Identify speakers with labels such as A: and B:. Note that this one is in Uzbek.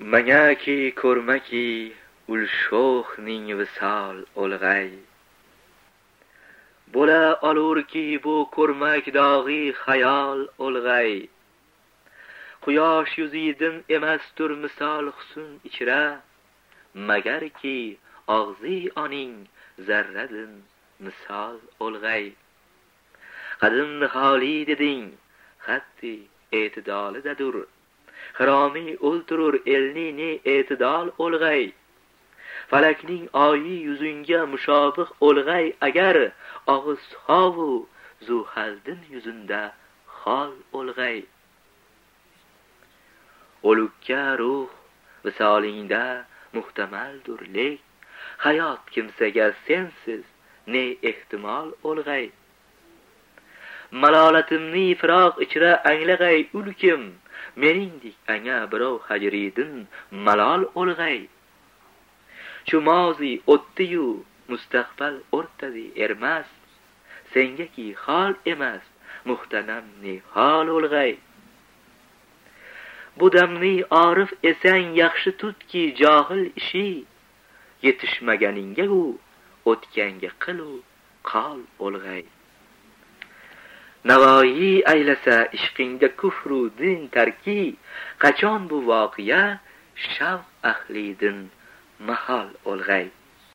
A: Mangaki ko'rmaki ul sho'xning visol o'lg'ay. Bo'la olurki bu ko'rmak dog'i xayol o'lg'ay. Quyosh yuzidin emastur misol husn ichra, magarki og'zi oning zarradin misol o'lg'ay. Qadim niholi deding, xatti e'tidolidadur. Xiromi o'ltirur elni ne e'tidol o'lg'ay. Falakning oyi yuzunga mushobih o'lg'ay agar og'iz hovu zuhazdin yuzunda xol o'lg'ay. O'lukka ruh visolingda muhtamaldur lek, hayot kimsaga sensiz ne ehtimol o'lg'ay. Malolatimni firoq ichra anglag'ay ulkim, meningdek anga birov hajridin malol o'lg'ay. Shu mozi o'tdi-yu mustaqbal o'rtadi ermas, sengaki hol emas muhtanam nihol o'lg'ay. Bu damni orif esang yaxshi tutki johil ishi, yetishmaganinga u o'tganga qilu qol o'lg'ay. Navoiy aylasa ishqingda kufru din tarki, qachon bu voqea shavq ahlidin mahol o'lg'ay.